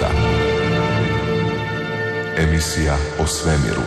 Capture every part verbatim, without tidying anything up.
svemira. Emisija o svemiru.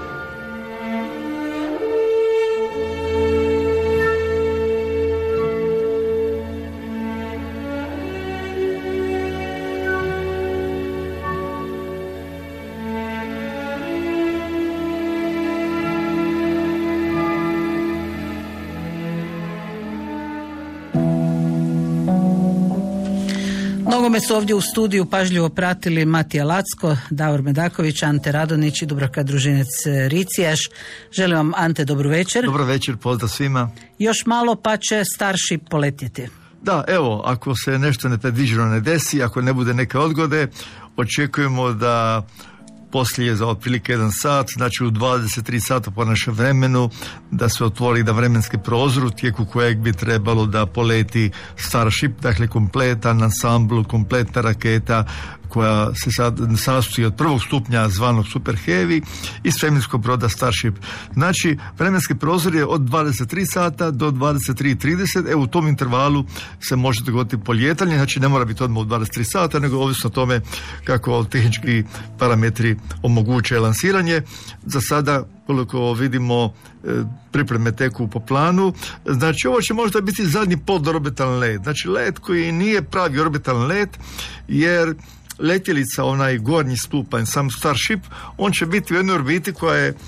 Mnogome su ovdje u studiju pažljivo pratili Matija Lacko, Davor Medaković, Ante Radonić i Dubravka Družinec-Ricijaš. Želim vam, Ante, dobru večer. Dobro večer, pozdrav svima. Još malo pa će Starship poletjeti. Da, evo, ako se nešto nepredviđeno ne desi, ako ne bude neke odgode, očekujemo da poslije za otprilike jedan sat, znači u dvadeset tri sata po našem vremenu, da se otvori da vremenski prozor u tijeku kojeg bi trebalo da poleti Starship, dakle kompletan ansambl, kompletna raketa koja se sad sastoji od prvog stupnja zvanog Super Heavy i svemirskog broda Starship. Znači, vremenski prozor je od dvadeset tri sata do dvadeset tri i trideset. Evo, u tom intervalu se može dogoditi polijetanje, znači ne mora biti odmah u dvadeset tri sata, nego ovisno o tome kako tehnički parametri omoguće lansiranje. Za sada, koliko vidimo, pripreme teku po planu. Znači, ovo će možda biti zadnji podorbitalni let. Znači, let koji nije pravi orbitalni let, jer letjelica, onaj gornji stupanj, sam Starship, on će biti u jednoj orbiti koja je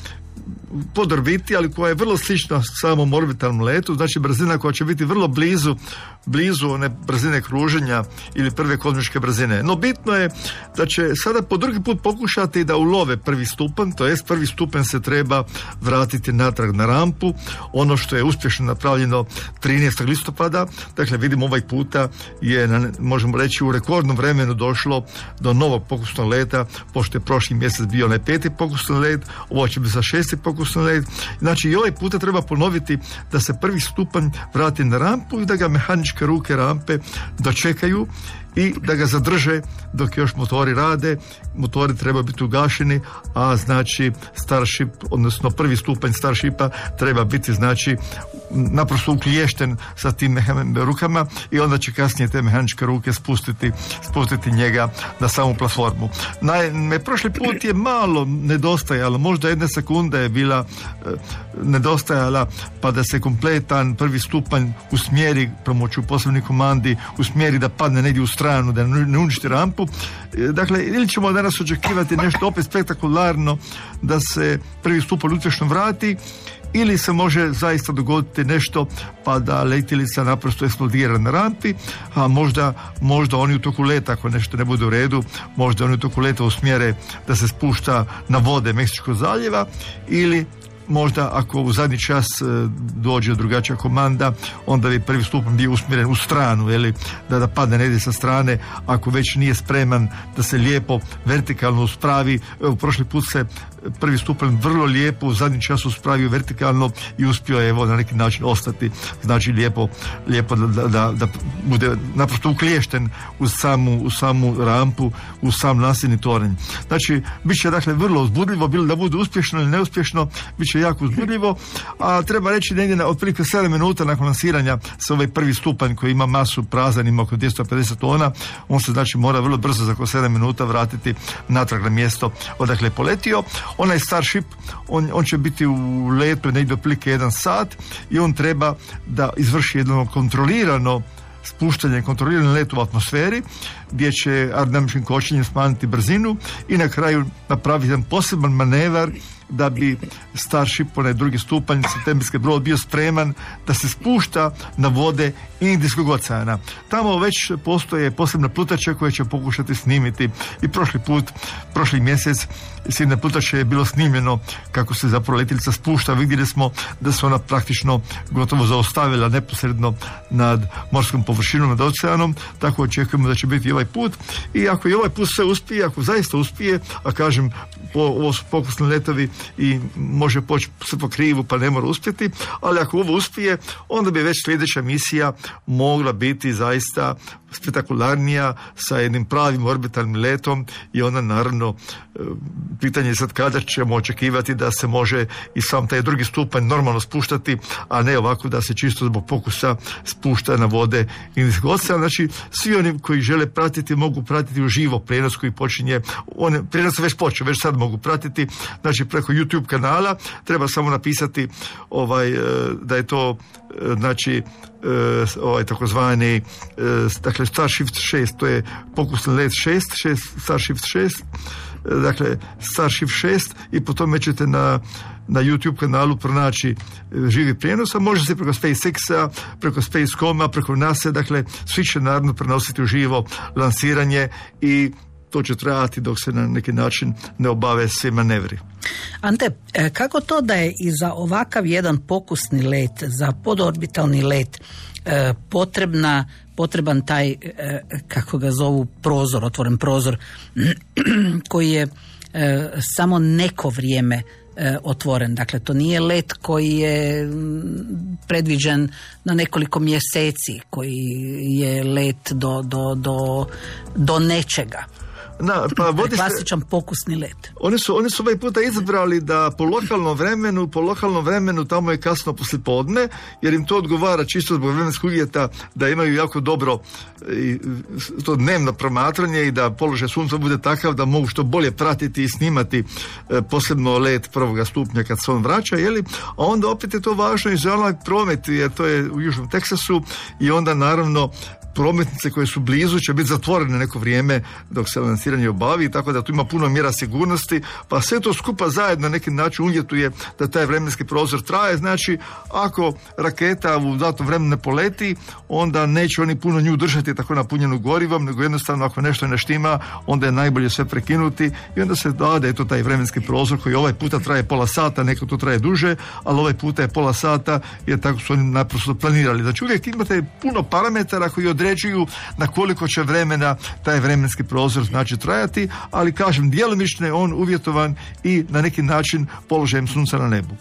pod orbiti, ali koja je vrlo slična samom orbitalnom letu, znači brzina koja će biti vrlo blizu blizu one brzine kruženja ili prve kozmičke brzine. No bitno je da će sada po drugi put pokušati da ulove prvi stupanj, to jest prvi stupanj se treba vratiti natrag na rampu, ono što je uspješno napravljeno trinaestog listopada, dakle vidimo ovaj puta je, možemo reći, u rekordnom vremenu došlo do novog pokusnog leta, pošto je prošli mjesec bio onaj peti pokusni let, ovo će biti za šesti pokusni let, znači i ovaj puta treba ponoviti da se prvi stupanj vrati na rampu i da ga mehaničke ruke rampe dočekaju i da ga zadrže dok još motori rade. Motori treba biti ugašeni, a znači Starship, odnosno prvi stupanj Starshipa treba biti znači naprosto ukliješten sa tim mehaničkim rukama i onda će kasnije te mehaničke ruke spustiti, spustiti njega na samu platformu. Naime, prošli put je malo nedostajalo, možda jedna sekunda je bila e, nedostajala pa da se kompletan prvi stupanj usmjeri pomoću posebnih komandi, usmjeri da padne negdje u stranu, da ne uništi rampu. Dakle, ili ćemo danas očekivati nešto opet spektakularno da se prvi stupanj uspješno vrati, ili se može zaista dogoditi nešto pa da letjelica naprosto eksplodira na rampi, a možda, možda oni u toku leta, ako nešto ne bude u redu, možda oni u toku leta usmjere da se spušta na vode Meksičkog zaljeva, ili možda ako u zadnji čas e, dođe drugačija komanda, onda bi prvi stupanj bio usmjeren u stranu, ili da, da padne negdje sa strane, ako već nije spreman da se lijepo vertikalno uspravi. Evo, prošli put se prvi stupanj vrlo lijepo u zadnji čas uspravio vertikalno i uspio je evo na neki način ostati, znači lijepo, lijepo da, da, da, da bude naprosto ukliješten u samu, u samu rampu, u sam nasljedni toranj. Znači, bit će dakle vrlo uzbudljivo, bilo da bude uspješno ili neuspješno, bit će jako uzbudljivo, a treba reći negdje na otprilike sedam minuta nakon lansiranja se ovaj prvi stupanj koji ima masu prazan, ima oko dvjesto pedeset tona, on se znači mora vrlo brzo za oko sedam minuta vratiti natrag na mjesto odakle je poletio. Onaj Starship, on, on će biti u letu negdje otprilike jedan sat i on treba da izvrši jedno kontrolirano spuštanje, kontrolirani let u atmosferi, gdje će aerodinamičkim kočenjem smanjiti brzinu i na kraju napraviti jedan poseban manevar da bi Starship, onaj drugi stupanj septembarski brod, bio spreman da se spušta na vode Indijskog oceana. Tamo već postoje posebna plutača koja će pokušati snimiti i prošli put, prošli mjesec s jedne plutače je bilo snimljeno kako se zapravo letjelica spušta. Vidjeli smo da se ona praktično gotovo zaustavila neposredno nad morskom površinom, nad oceanom, tako očekujemo da će biti i ovaj put. I ako i ovaj put sve uspije, ako zaista uspije, a kažem, po, ovo su pokusni letovi i može poći sve po krivu pa ne mora uspjeti, ali ako ovo uspije, onda bi već sljedeća misija mogla biti zaista spektakularnija sa jednim pravim orbitalnim letom i onda naravno pitanje je sad kada ćemo očekivati da se može i sam taj drugi stupanj normalno spuštati, a ne ovako da se čisto zbog pokusa spušta na vode Indijskog oceana. Znači svi oni koji žele pratiti mogu pratiti uživo prijenos koji počinje, on, prijenos se već počeo, već sad mogu pratiti, znači preko YouTube kanala, treba samo napisati ovaj, da je to znači ovaj takozvani dakle Starshift šest, to je pokusni let šest, šest Starshift šest, dakle Starshift šest i po tome ćete na na YouTube kanalu pronaći živi prijenos, a može se preko SpaceX-a, preko Space dot com-a, preko NASA, dakle svi će naravno prenositi uživo lansiranje i to će trajati dok se na neki način ne obave svi manevri. Ante, kako to da je i za ovakav jedan pokusni let, za podorbitalni let, potrebna, potreban taj, kako ga zovu, prozor, otvoren prozor, koji je samo neko vrijeme otvoren. Dakle, to nije let koji je predviđen na nekoliko mjeseci, koji je let do, do, do, do nečega. Na, pa vodi klasičan pokusni let. Oni su, oni su ovaj puta izabrali da po lokalnom vremenu, po lokalnom vremenu tamo je kasno poslijepodne, jer im to odgovara čisto zbog vremenskih uvjeta da imaju jako dobro i, to dnevno promatranje i da položaj sunca bude takav da mogu što bolje pratiti i snimati e, posebno let prvoga stupnja kad se on vraća, jeli? A onda opet je to važno i za onaj promet, jer to je u Južnom Teksasu i onda naravno prometnice koje su blizu će biti zatvorene neko vrijeme dok se lansiranje obavi, tako da tu ima puno mjera sigurnosti, pa sve to skupa zajedno na neki način uvjetuje da taj vremenski prozor traje. Znači, ako raketa u datom vremenu ne poleti, onda neće oni puno nju držati tako napunjenu gorivom, nego jednostavno ako nešto ne štima, onda je najbolje sve prekinuti i onda se da, da je to taj vremenski prozor koji ovaj puta traje pola sata, neko to traje duže, ali ovaj puta je pola sata jer tako su oni naprosto planirali. Znači, uvijek imate puno parametara koji određuju na koliko će vremena taj vremenski prozor znači trajati, ali kažem, djelomično je on uvjetovan i na neki način položajem sunca na nebu.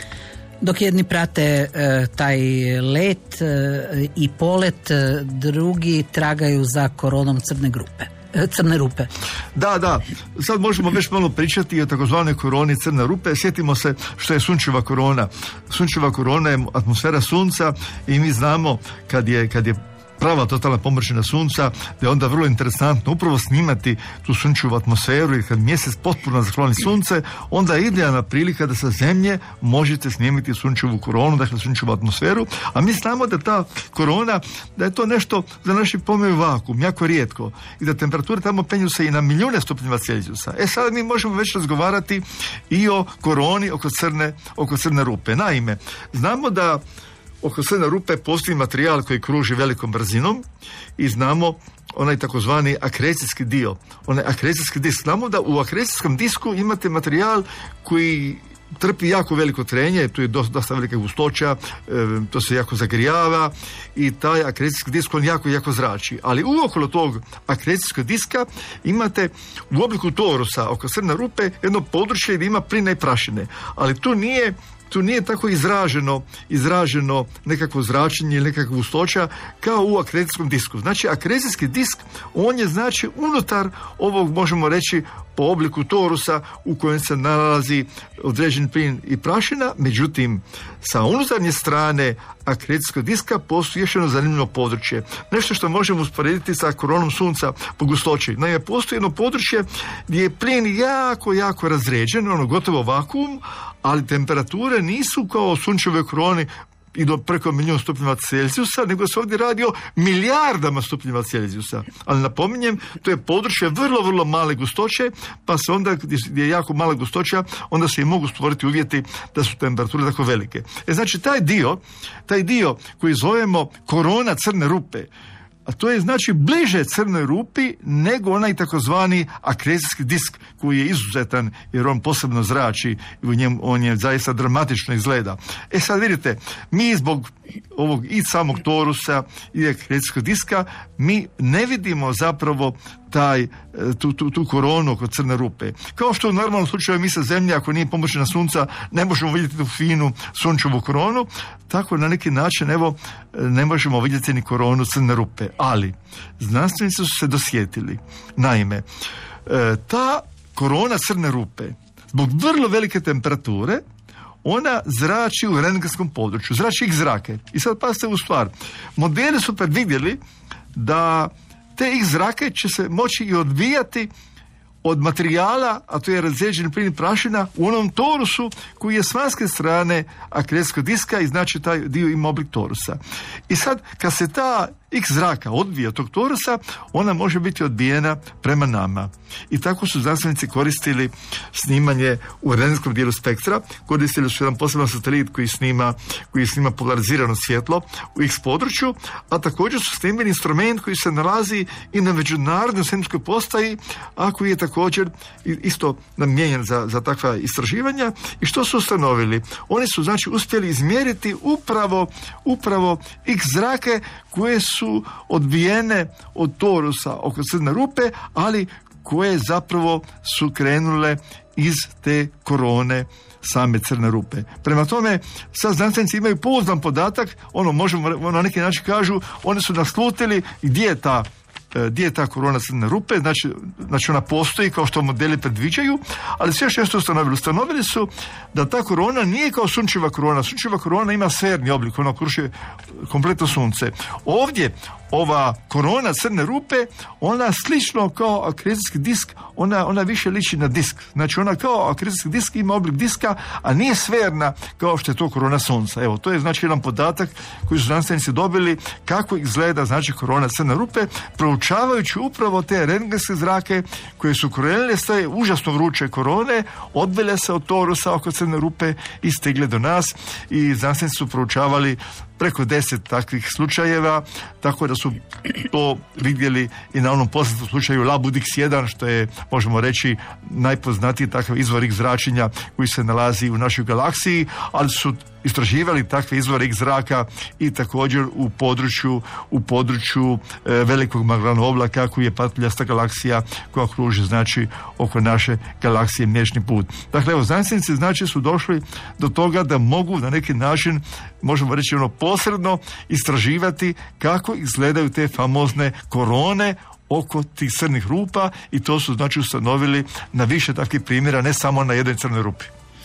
Dok jedni prate e, taj let e, i polet, e, drugi tragaju za koronom crne grupe. Crne rupe. Da, da. Sad možemo već malo pričati o takozvanoj koroni crne rupe. Sjetimo se što je sunčeva korona. Sunčeva korona je atmosfera sunca i mi znamo kad je, kad je prava totalna pomrčina sunca, da je onda vrlo interesantno upravo snimati tu sunčevu atmosferu i kad mjesec potpuno zakloni sunce, onda je idealna prilika da sa zemlje možete snimiti sunčevu koronu, dakle sunčevu atmosferu, a mi znamo da ta korona, da je to nešto za naši pojmovi vakuum, jako rijetko i da temperature tamo penju se i na milijune stupnjeva Celzijusa. E sada mi možemo već razgovarati i o koroni oko crne, oko crne rupe. Naime, znamo da oko crne rupe postoji materijal koji kruži velikom brzinom i znamo onaj takozvani akrecijski dio, onaj akrecijski disk. Znamo da u akrecijskom disku imate materijal koji trpi jako veliko trenje, tu je dosta, dosta velika gustoća, e, to se jako zagrijava i taj akrecijski disk on jako, jako zrači. Ali uokolo tog akrecijskog diska imate u obliku torusa oko crne rupe jedno područje gdje ima plina i prašine, ali tu nije tu nije tako izraženo, izraženo nekakvo zračenje ili nekakva gustoća kao u akrecijskom disku. Znači, akrecijski disk, on je znači unutar ovog, možemo reći, po obliku torusa u kojem se nalazi određen plin i prašina, međutim, sa unutarnje strane akrecijskog diska postoji još jedno zanimljivo područje. Nešto što možemo usporediti sa koronom sunca po gustoći. Naime, postoji jedno područje gdje je plin jako, jako razređen, ono gotovo vakuum, ali temperature nisu kao u sunčevoj koroni i do preko milijun stupnjeva Celzijusa, nego se ovdje radi o milijardama stupnjeva Celzijusa. Ali napominjem, to je područje vrlo, vrlo male gustoće, pa se onda, gdje je jako mala gustoća, onda se i mogu stvoriti uvjeti da su temperature tako velike. E znači, taj dio, taj dio koji zovemo korona crne rupe, a to je znači bliže crnoj rupi nego onaj takozvani akrecijski disk koji je izuzetan jer on posebno zrači i u njemu on je zaista dramatično izgleda. E sad vidite, mi zbog ovog i samog torusa i akrecijskog diska mi ne vidimo zapravo taj, tu, tu, tu koronu oko crne rupe. Kao što u normalnom slučaju mi sa Zemlje, ako nije pomoćna sunca, ne možemo vidjeti tu finu sunčevu koronu, tako na neki način, evo, ne možemo vidjeti ni koronu crne rupe. Ali, znanstvenici su se dosjetili. Naime, ta korona crne rupe, zbog vrlo velike temperature, ona zrači u rentgenskom području, zrači X zrake. I sad pazite u stvar, modeli su predvidjeli da te X zrake će se moći i odbijati od materijala, a to je razređeni plin prašina, u onom torusu koji je s vanjske strane akrecijskog diska i znači taj dio ima oblik torusa. I sad, kad se ta X zraka odbije od tog torusa, ona može biti odbijena prema nama. I tako su znanstvenici koristili snimanje u rentgenskom dijelu spektra, koristili su jedan poseban satelit koji snima, koji snima polarizirano svjetlo u X području, a također su snimili instrument koji se nalazi i na međunarodnoj svemirskoj postaji, a koji je također isto namijenjen za, za takva istraživanja. I što su ustanovili? Oni su znači uspjeli izmjeriti upravo, upravo X zrake koje su odbijene od torusa oko crne rupe, ali koje zapravo su krenule iz te korone same crne rupe. Prema tome, sad znanstvenici imaju pouzdan podatak, ono možemo na neki način kažu, oni su naslutili gdje je ta gdje je ta korona crne rupe, znači, znači ona postoji kao što modeli predviđaju, ali sve što su ustanovili, ustanovili su da ta korona nije kao sunčeva korona. Sunčeva korona ima sferni oblik, ona okružuje kompletno sunce. Ovdje ova korona crne rupe, ona slično kao akrecijski disk, ona, ona više liči na disk. Znači ona kao akrecijski disk ima oblik diska, a nije sferna kao što je to korona sunca. Evo, to je znači jedan podatak koji su znanstvenici dobili kako izgleda znači korona crne rupe, proučavajući upravo te rentgenske zrake koje su krenule s te užasno vruće korone, odbile se od torusa oko crne rupe i stigle do nas, i znanstvenici su proučavali preko deset takvih slučajeva, tako da su to vidjeli i na onom poznatom slučaju Labudix jedan, što je, možemo reći, najpoznatiji takav izvor X zračenja koji se nalazi u našoj galaksiji, ali su istraživali takve izvore X zraka i također u području u području e, velikog Magellanovog oblaka koji je patuljasta galaksija koja kruži znači oko naše galaksije Mliječni put. Dakle, evo, znanstvenici znači su došli do toga da mogu na neki način, možemo reći ono posredno, istraživati kako izgledaju te famozne korone oko tih crnih rupa, i to su znači ustanovili na više takvih primjera, ne samo na jednoj crnoj rupi.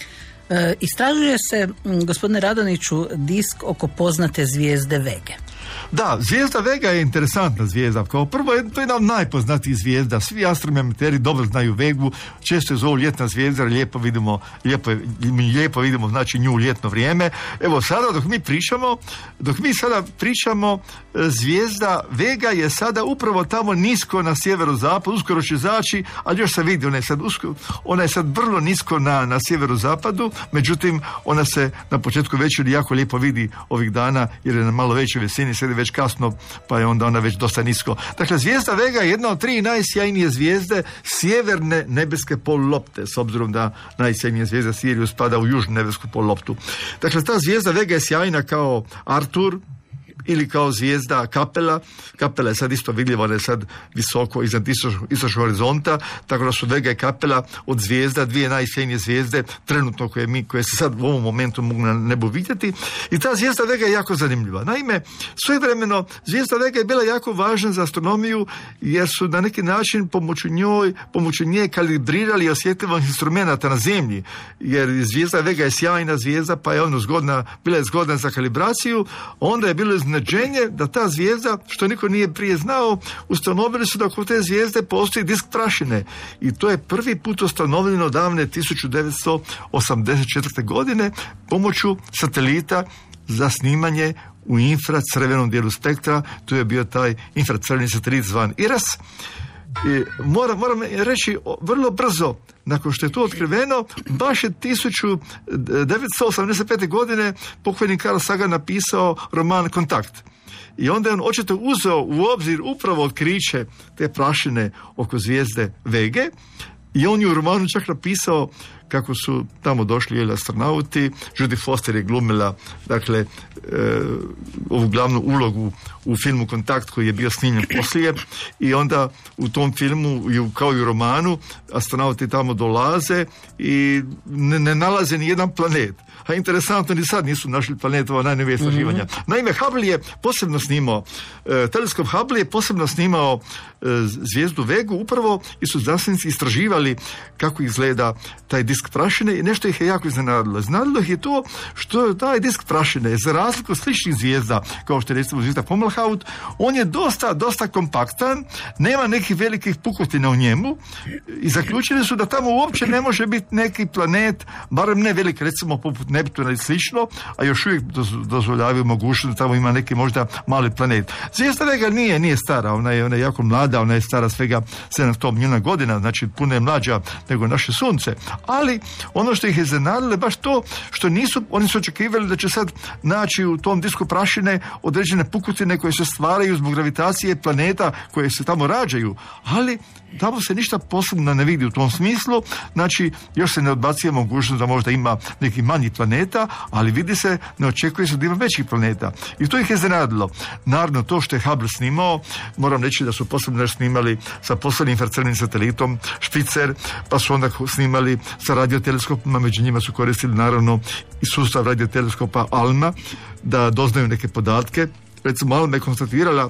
E, istražuje se, gospodine Radoniću, disk oko poznate zvijezde Vege. Da, zvijezda Vega je interesantna zvijezda. Kao prvo, to je jedna od najpoznatijih zvijezda. Svi astronometri dobro znaju Vegu, često je zovu ljetna zvijezda, lijepo vidimo, lijepo, lijepo vidimo znači nju u ljetno vrijeme. Evo sada dok mi pričamo, dok mi sada pričamo, zvijezda Vega je sada upravo tamo nisko na sjeverozapadu, uskoro će zaći, ali još se vidi, ona je sad, usko, ona je sad vrlo nisko na, na sjeverozapadu, međutim ona se na početku večeri jako lijepo vidi ovih dana, jer je na malo većoj visini, sad je već kasno, pa je onda ona već dosta nisko. Dakle, zvijezda Vega je jedna od tri najsjajnije zvijezde sjeverne nebeske polulopte, s obzirom da najsjajnija zvijezda Sirius spada u južnu nebesku poluloptu. Dakle, ta zvijezda Vega je sjajna kao Artur, ili kao zvijezda Kapela. Kapela je sad isto vidljiva, ona je sad visoko iznad istočnog horizonta, tako da su Vega i Kapela od zvijezda dvije najsjajnije zvijezde trenutno koje mi, koje se sad u ovom momentu mogu na nebu vidjeti. I ta zvijezda Vega je jako zanimljiva. Naime, svojevremeno zvijezda Vega je bila jako važna za astronomiju, jer su na neki način pomoću njoj, pomoću nje kalibrirali osjetljivost instrumenta na Zemlji, jer zvijezda Vega je sjajna zvijezda, pa je ono zgodna, bila je zgodna za kalibraciju. Onda je bilo iznenađenje da ta zvijezda, što niko nije prije znao, ustanovili su da oko te zvijezde postoji disk prašine, i to je prvi put ustanovljeno davne tisuću devetsto osamdeset četvrte. godine pomoću satelita za snimanje u infracrvenom dijelu spektra. To je bio taj infracrveni satelit zvan I R A S. I moram, moram reći, vrlo brzo nakon što je to otkriveno, baš je tisuću devetsto osamdeset pete. godine pokojni Carl Sagan napisao roman Kontakt. I onda je on očito uzeo u obzir upravo otkriće te prašine oko zvijezde Vege, i on je u romanu čak napisao kako su tamo došli jeli, astronauti. Judy Foster je glumila dakle e, ovu glavnu ulogu u filmu Kontakt koji je bio snimljen poslije i onda u tom filmu kao i u romanu astronauti tamo dolaze i ne, ne nalaze ni jedan planet. A interesantno, ni sad nisu našli planetova najnovije istraživanja. Mm-hmm. Naime, Hubble je posebno snimao, e, teleskop Hubble je posebno snimao e, zvijezdu Vegu upravo i su znanstvenici istraživali kako izgleda taj disk prašine i nešto ih je jako iznenadilo. Iznenadilo ih je to što taj disk prašine, za razliku od sličnih zvijezda, kao što je recimo zvijezda Fomalhaut, on je dosta, dosta kompaktan, nema nekih velikih pukotina u njemu i zaključili su da tamo uopće ne može biti neki planet, barem ne velik, recimo poput Neptuna i slično, a još uvijek dozvoljavaju mogućnost da tamo ima neki možda mali planet. Zvijezda Vega nije, nije stara, ona je, ona je jako mlada, ona je stara svega sedamsto milijuna godina, znači puno je mlađa nego naše sunce, ali ono što ih je iznenadilo je baš to što nisu, oni su očekivali da će sad naći u tom disku prašine određene pukotine koje se stvaraju zbog gravitacije planeta koje se tamo rađaju, ali tamo se ništa posebno ne vidi u tom smislu, znači još se ne odbacuje mogućnost da možda ima neki manji planeta, ali vidi se, ne očekuje se da ima većih planeta. I to ih je iznenadilo. Naravno, to što je Hubble snimao, moram reći da su posebno snimali sa posebnim infracrvenim satelitom Spitzer, pa su onda snimali sa radioteleskopima, među njima su koristili naravno i sustav radioteleskopa ALMA da doznaju neke podatke. Recimo, ALMA je konstatirala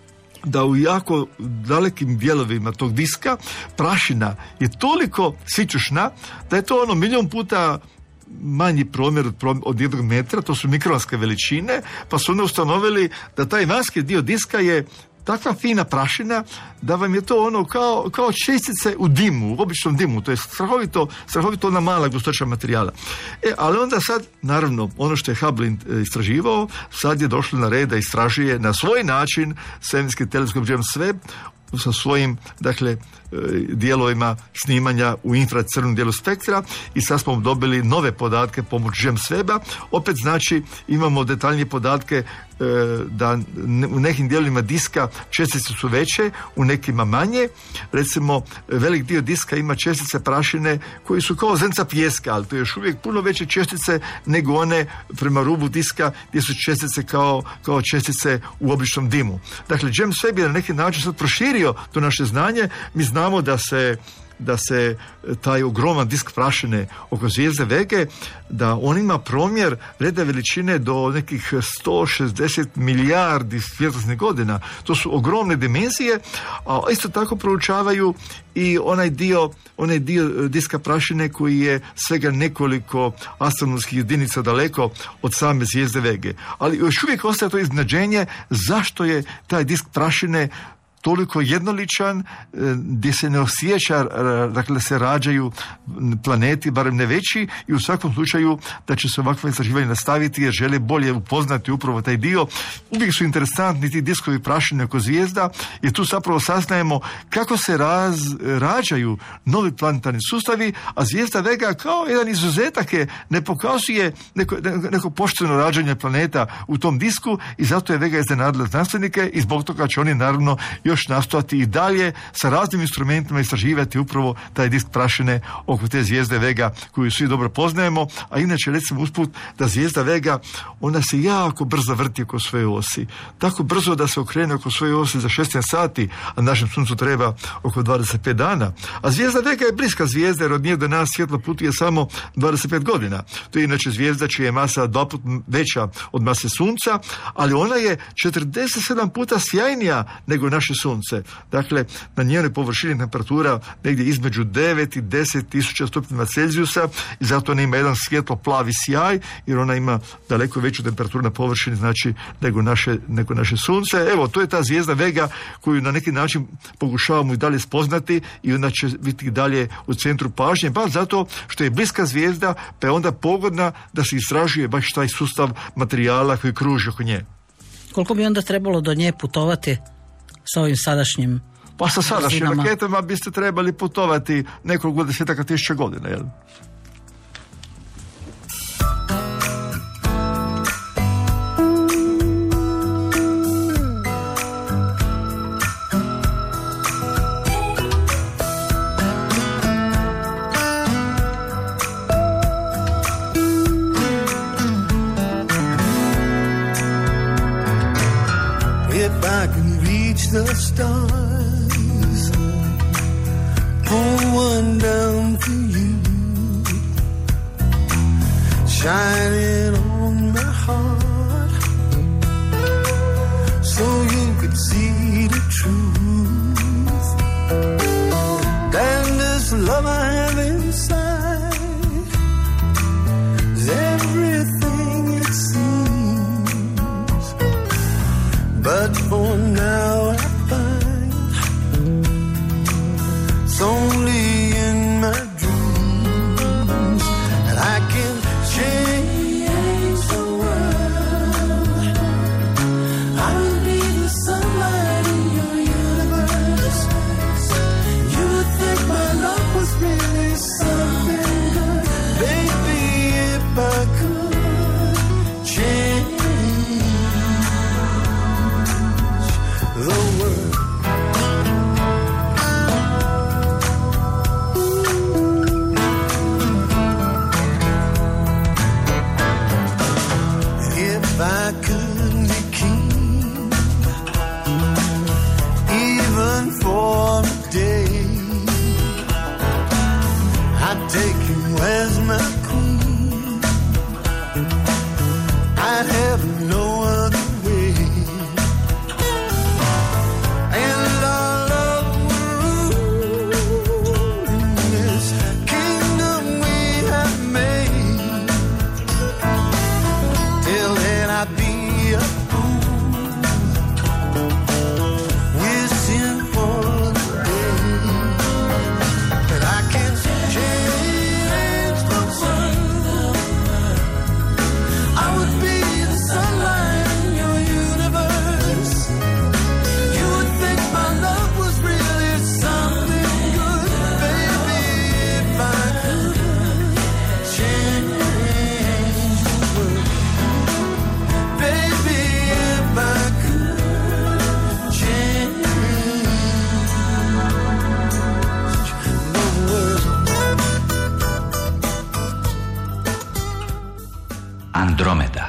da u jako dalekim dijelovima tog diska prašina je toliko sićušna da je to ono milijon puta manji promjer od, promjer od jednog metra, to su mikronske veličine, pa su onda ustanovili da taj vanjski dio diska je takva fina prašina da vam je to ono kao, kao čestice u dimu, u običnom dimu, to je strahovito, strahovito ona mala gustoća materijala. E, ali onda sad, naravno, ono što je Hubble istraživao, sad je došlo na red da istražuje na svoj način svemirski teleskop James Webb sa svojim, dakle, dijelovima snimanja u infracrvenom dijelu spektra i sad smo dobili nove podatke pomoću James Webba. Opet znači imamo detaljnije podatke da u nekim dijelovima diska čestice su veće, u nekima manje. Recimo, velik dio diska ima čestice prašine koji su kao zrnca pijeska, ali to je još uvijek puno veće čestice nego one prema rubu diska gdje su čestice kao, kao čestice u običnom dimu. Dakle, James Webb je na neki način sad proširio to naše znanje. Mi znamo da se da se taj ogroman disk prašine oko zvijezde Vege, da on ima promjer reda veličine do nekih sto šezdeset milijardi svjetlosnih godina. To su ogromne dimenzije, a isto tako proučavaju i onaj dio, onaj dio diska prašine koji je svega nekoliko astronomskih jedinica daleko od same zvijezde Vege. Ali još uvijek ostaje to iznenađenje zašto je taj disk prašine toliko jednoličan, gdje se ne osjeća, dakle se rađaju planeti, barem ne veći, i u svakom slučaju da će se ovakva istraživanja nastaviti jer žele bolje upoznati upravo taj dio. Uvijek su interesantni ti diskovi prašine oko zvijezda i tu zapravo saznajemo kako se raz, rađaju novi planetarni sustavi, a zvijezda Vega kao jedan izuzetak je, ne pokazuje neko, neko pošteno rađanje planeta u tom disku i zato je Vega iznenadila znanstvenike i zbog toga će oni naravno još nastojati i dalje sa raznim instrumentima istraživati upravo taj disk prašine oko te zvijezde Vega koju svi dobro poznajemo, a inače recimo usput da zvijezda Vega ona se jako brzo vrti oko svoje osi. Tako brzo da se okrene oko svoje osi za šesnaest sati, a našem suncu treba oko dvadeset pet dana. A zvijezda Vega je bliska zvijezda jer od nje do nas svjetlo putuje samo dvadeset pet godina. To je inače zvijezda čija je masa dva put veća od mase sunca, ali ona je četrdeset sedam puta sjajnija nego naše sunce. Dakle, na njenoj površini temperatura negdje između devet i deset tisuća stupnjeva Celzijusa i zato ona ima jedan svjetlo plavi sjaj jer ona ima daleko veću temperaturu na površini, znači nego naše, nego naše sunce. Evo, to je ta zvijezda Vega koju na neki način pokušavamo i dalje spoznati i ona će biti dalje u centru pažnje, baš zato što je bliska zvijezda, pa je onda pogodna da se istražuje baš taj sustav materijala koji kruži oko nje. Koliko bi onda trebalo do nje putovati sa ovim sadašnjim Pa sa sadašnjim brzinama? raketama biste trebali putovati nekoliko desetaka tisuća godina, jel? the stars, pull one down for you, shining on my heart, so you could see the truth. And this love I have inside is everything it seems, but for now I find it's only in my dreams that I can change the world. I will be the sunlight in your universe. You would think my love was really something good. Baby, if I could change the world. If I could be king, even for a day, I'd take you as my queen. I'd have no other way, and our love will rule in this kingdom we have made. Till then I'd be a fool, wishing for the day that I can change the world. I would be the sunlight in your universe. You would think my love was really something good. Baby, if I could change the world. Baby, if I could change the world. Andromeda.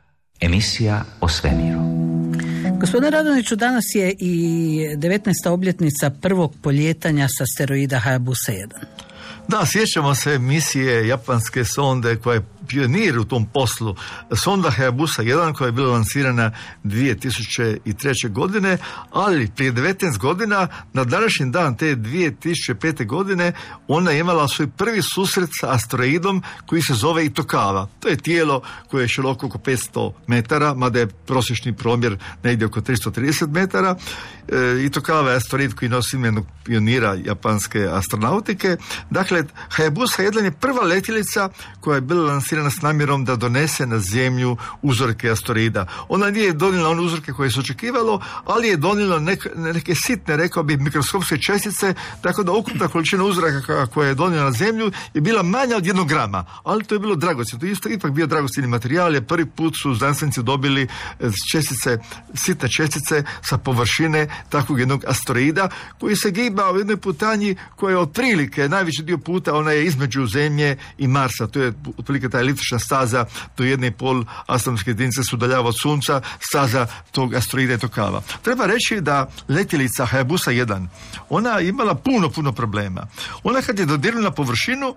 Emisija o svemiru. Gospodine Radoniću, danas je i devetnaesta obljetnica prvog poljetanja sa asteroida Hayabusa jedan. Da, sjećamo se misije japanske sonde koja je pionir u tom poslu. Sonda Hayabusa jedan koja je bila lansirana dvije tisuće treće. godine, ali prije devetnaest godina, na današnji dan te dvije tisuće pete. godine, ona je imala svoj prvi susret sa asteroidom koji se zove Itokawa. To je tijelo koje je široko oko petsto metara, mada je prosječni promjer negdje oko tristo trideset metara. E, Itokawa je asteroid koji nosi ime pionira japanske astronautike. Dakle, Hayabusa jedan je prva letjelica koja je bila lansirana s namjerom da donese na Zemlju uzorke asteroida. Ona nije donijela one uzorke koje se očekivalo, ali je donijela neke, neke sitne, rekao bih, mikroskopske čestice, tako da ukupna količina uzoraka koja je donijela na Zemlju je bila manja od jednog grama, ali to je bilo dragocjeno. To je isto ipak bio dragocjeni materijal, jer prvi put su znanstvenici dobili čestice, sitne čestice sa površine takvog jednog asteroida koji se giba u jednoj putanji koja je otprilike najveći dio puta ona je između Zemlje i Marsa. To je otprilike ta eliptična staza do jedne i pol astronomske jedinice se udaljava od Sunca, staza tog asteroida Itokawa. Treba reći da letjelica Hayabusa jedan, ona je imala puno, puno problema. Ona kad je dodirnula na površinu,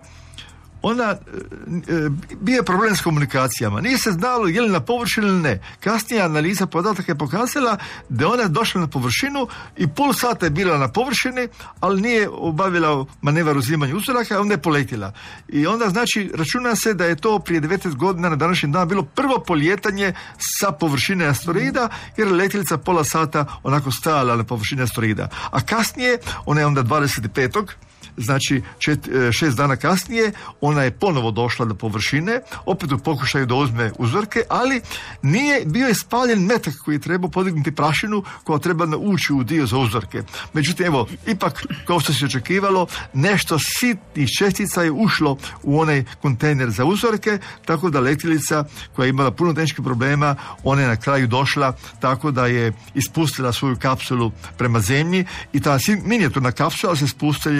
ona e, e, bio je problem s komunikacijama. Nije se znalo je li na površinu ili ne. Kasnija analiza podataka je pokazala da ona je došla na površinu i pol sata je bila na površini, ali nije obavila manevar uzimanja uzoraka, onda je poletila. I onda znači računa se da je to prije devetnaest godina na današnji dan bilo prvo poljetanje sa površine asteroida, jer je letjelica pola sata onako stajala na površini asteroida. A kasnije, ona je onda dvadeset petog znači čet, šest dana kasnije, ona je ponovo došla do površine, opet u pokušaju da uzme uzorke, ali nije bio je spaljen metak koji je trebao podignuti prašinu koja treba ući u dio za uzorke. Međutim, evo, ipak, kao što se očekivalo, nešto sitnih čestica je ušlo u onaj kontejner za uzorke, tako da letjelica koja je imala puno tehničkih problema, ona je na kraju došla tako da je ispustila svoju kapsulu prema Zemlji i ta minijaturna kapsula se spustila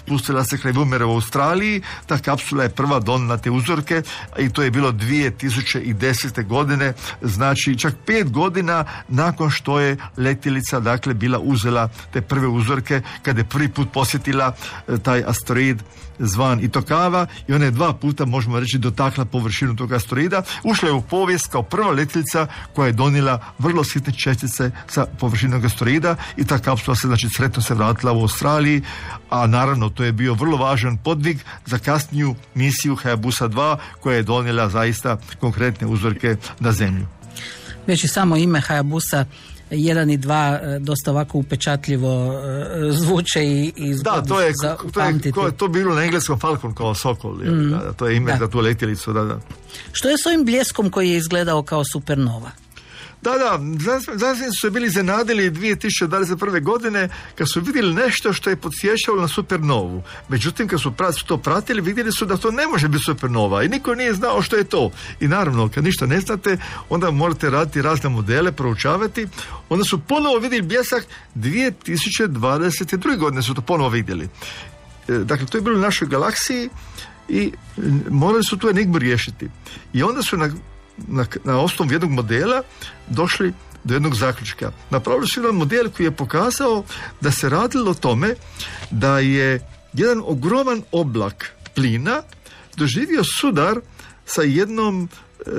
spustila se kraj Vumere u Australiji. Ta kapsula je prva donijela te uzorke i to je bilo dvije tisuće desete godine, znači čak pet godina nakon što je letjelica dakle bila uzela te prve uzorke kada je prvi put posjetila e, taj asteroid zvan Itokawa i ona je dva puta, možemo reći, dotakla površinu tog asteroida. Ušla je u povijest kao prva letjelica koja je donijela vrlo sitne čestice sa površinog asteroida i ta kapsula se, znači, sretno se vratila u Australiji, a naravno to je bio vrlo važan podvig za kasniju misiju Hayabusa dva koja je donijela zaista konkretne uzorke na Zemlju. Već i samo ime Hayabusa jedan i dva dosta ovako upečatljivo zvuče i, i da, to je, za to je, to je to bilo na engleskom Falcon kao sokol, mm. da, to je ime da. za tu letjelicu. Da, da. Što je s ovim bljeskom koji je izgledao kao supernova? Da, da, znanstvenici su se bili iznenadili dvije tisuće dvadeset prve godine kad su vidjeli nešto što je podsjećalo na supernovu. Međutim, kad su to pratili, vidjeli su da to ne može biti supernova i niko nije znao što je to. I naravno, kad ništa ne znate, onda morate raditi razne modele, proučavati. Onda su ponovo vidjeli bljesak dvije tisuće dvadeset druge godine su to ponovo vidjeli. Dakle, to je bilo u našoj galaksiji i morali su tu enigmu riješiti. I onda su na Na, na osnovu jednog modela došli do jednog zaključka. Napravili su jedan model koji je pokazao da se radilo o tome da je jedan ogroman oblak plina doživio sudar sa jednom, e,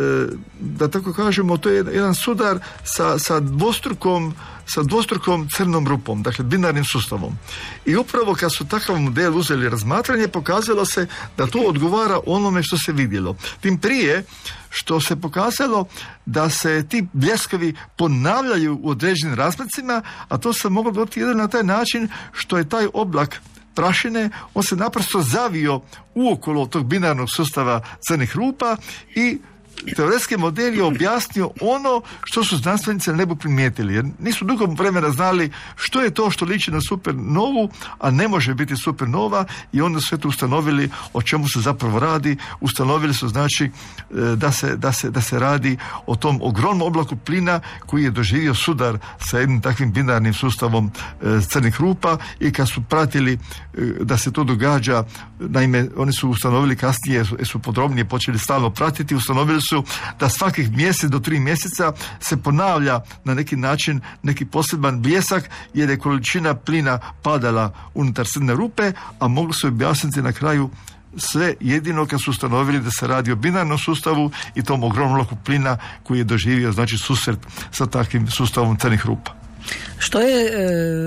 da tako kažemo, to je jedan sudar sa, sa dvostrukom sa dvostrukom crnom rupom, dakle binarnim sustavom. I upravo kad su takav model uzeli razmatranje, pokazalo se da to odgovara onome što se vidjelo. Tim prije što se pokazalo da se ti bljeskovi ponavljaju u određenim razmacima, a to se moglo dobiti jedino na taj način što je taj oblak prašine, on se naprosto zavio uokolo tog binarnog sustava crnih rupa i teoretski model je objasnio ono što su znanstvenici na nebu primijetili, jer nisu dugo vremena znali što je to što liči na supernovu, a ne može biti supernova, i onda su to ustanovili o čemu se zapravo radi. Ustanovili su, znači, da se, da se, da se radi o tom ogromnom oblaku plina koji je doživio sudar sa jednim takvim binarnim sustavom crnih rupa, i kad su pratili da se to događa, naime, oni su ustanovili kasnije, su podrobnije počeli stalno pratiti, ustanovili su da svakih mjesec do tri mjeseca se ponavlja na neki način neki poseban bljesak, jer je količina plina padala unutar crne rupe, a mogli su objasniti na kraju sve jedino kad su ustanovili da se radi o binarnom sustavu i tom ogromnom oblaku plina koji je doživio, znači, susret sa takvim sustavom crnih rupa. Što je e,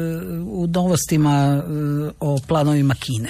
u novostima e, o planovima Kine?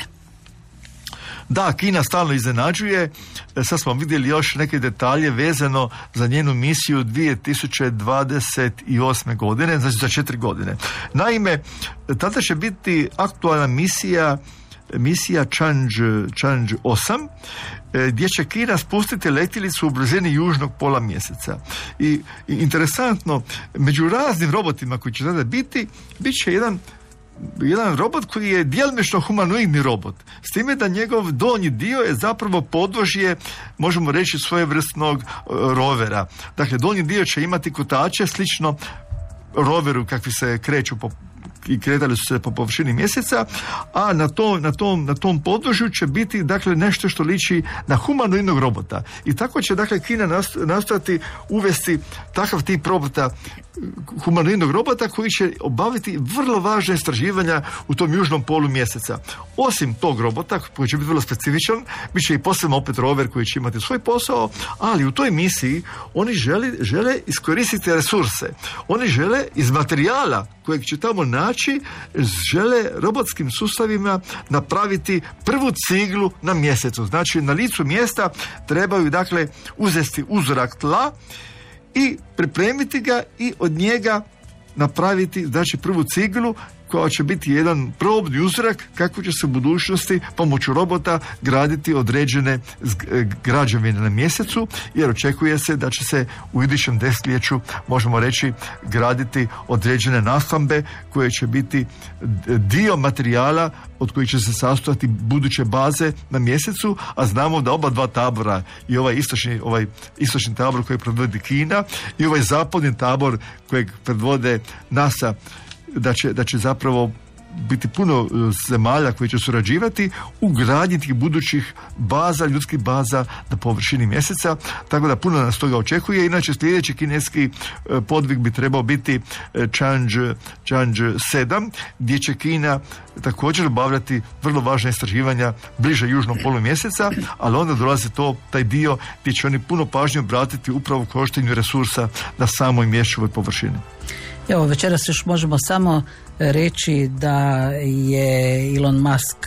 Da, Kina stalno iznenađuje. Sad smo vidjeli još neke detalje vezano za njenu misiju dvije tisuće dvadeset osme godine, znači za četiri godine. Naime, tada će biti aktualna misija misija Chang'e osam, gdje će Kina spustiti letjelicu u blizini južnog pola mjeseca. I, i interesantno, među raznim robotima koji će tada biti, bit će jedan jedan robot koji je djelomično humanoidni robot, s time da njegov donji dio je zapravo podvožje, možemo reći, svojevrsnog uh, rovera. Dakle, donji dio će imati kotače slično roveru kakvi se kreću po i kretali su se po površini mjeseca, a na tom, na tom, na tom području će biti, dakle, nešto što liči na humanoidnog robota. I tako će, dakle, Kina nastojati uvesti takav tip robota, humanoidnog robota, koji će obaviti vrlo važne istraživanja u tom južnom polu mjeseca. Osim tog robota, koji će biti vrlo specifičan, bit će i posebno opet rover koji će imati svoj posao, ali u toj misiji oni žele, žele iskoristiti resurse. Oni žele iz materijala kojeg će tamo naći, žele robotskim sustavima napraviti prvu ciglu na mjesecu. Znači, na licu mjesta trebaju, dakle, uzeti uzorak tla i pripremiti ga i od njega napraviti, znači, prvu ciglu koja će biti jedan probni uzorak kako će se u budućnosti pomoću robota graditi određene građevine na mjesecu, jer očekuje se da će se u idućem desetljeću, možemo reći, graditi određene nastambe koje će biti dio materijala od kojih će se sastojati buduće baze na mjesecu, a znamo da oba dva tabora, i ovaj istočni, ovaj istočni tabor koji predvodi Kina i ovaj zapadni tabor kojeg predvode NASA, da će, da će zapravo biti puno zemalja koji će surađivati u gradnji tih budućih baza, ljudskih baza na površini mjeseca, tako da puno nas toga očekuje. Inače sljedeći kineski podvig bi trebao biti Chang'e Chang'e sedam, gdje će Kina također obavljati vrlo važna istraživanja bliže južnom polu mjeseca, ali onda dolazi to, taj dio gdje će oni puno pažnje obratiti upravo korištenju resursa na samoj mjesečevoj površini. Evo, večeras još možemo samo reći da je Elon Musk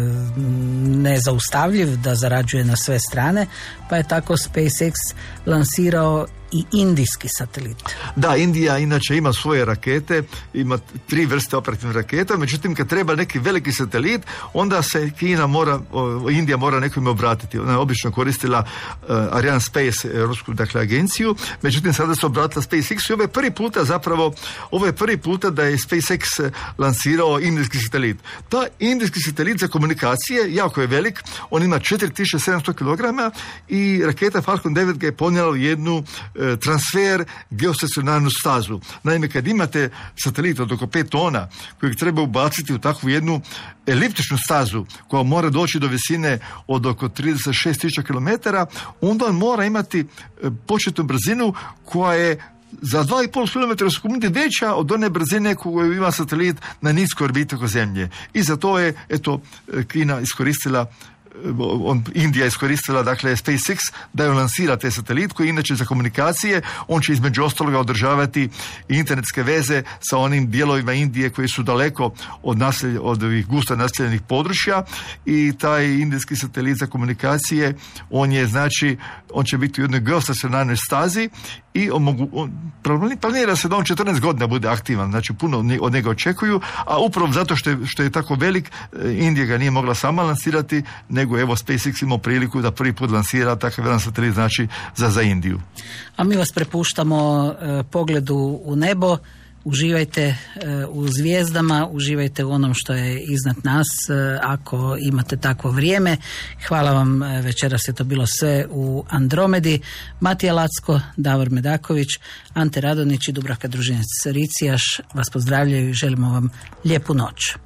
nezaustavljiv, da zarađuje na sve strane, pa je tako SpaceX lansirao i indijski satelit. Da, Indija inače ima svoje rakete, ima tri vrste operativnih raketa, međutim kad treba neki veliki satelit, onda se Kina mora, Indija mora nekome obratiti. Ona je obično koristila uh, Ariane Space, europsku dakle agenciju, međutim sada se obratila SpaceX i ovo je prvi puta zapravo, ovo je prvi puta da je SpaceX lansirao indijski satelit. Ta indijski satelit za komunikacije jako je velik, on ima četiri tisuće sedamsto kilograma i raketa Falcon devet ga je ponijela u jednu transfer geostacionarnu stazu. Naime, kad imate satelit od oko pet tona kojeg treba ubaciti u takvu jednu eliptičnu stazu koja mora doći do visine od oko trideset šest tisuća kilometara, onda on mora imati početnu brzinu koja je za dva i pol kilometra u sekundi veća od one brzine koju ima satelit na niskoj orbiti oko Zemlje. I za to je, eto, Kina iskoristila On, Indija iskoristila dakle SpaceX da je lansira te satelit koji inače za komunikacije, on će između ostaloga održavati internetske veze sa onim dijelovima Indije koji su daleko od, naselj, od ovih gusto naseljenih područja i taj indijski satelit za komunikacije on je znači, on će biti u jednoj geostacionarnoj stazi i omogu, on, planira se da on četrnaest godina bude aktivan, znači puno od njega očekuju, a upravo zato što je, što je tako velik, Indija ga nije mogla sama lansirati, nego evo SpaceX imao priliku da prvi put lansira takav jedan satelit, znači za, za Indiju. A mi vas prepuštamo e, pogledu u nebo, uživajte e, u zvijezdama, uživajte u onom što je iznad nas e, ako imate takvo vrijeme. Hvala vam, e, večeras je to bilo sve u Andromedi. Matija Lacko, Davor Medaković, Ante Radonić i Dubravka Družinec-Ricijaš vas pozdravljaju i želimo vam lijepu noć.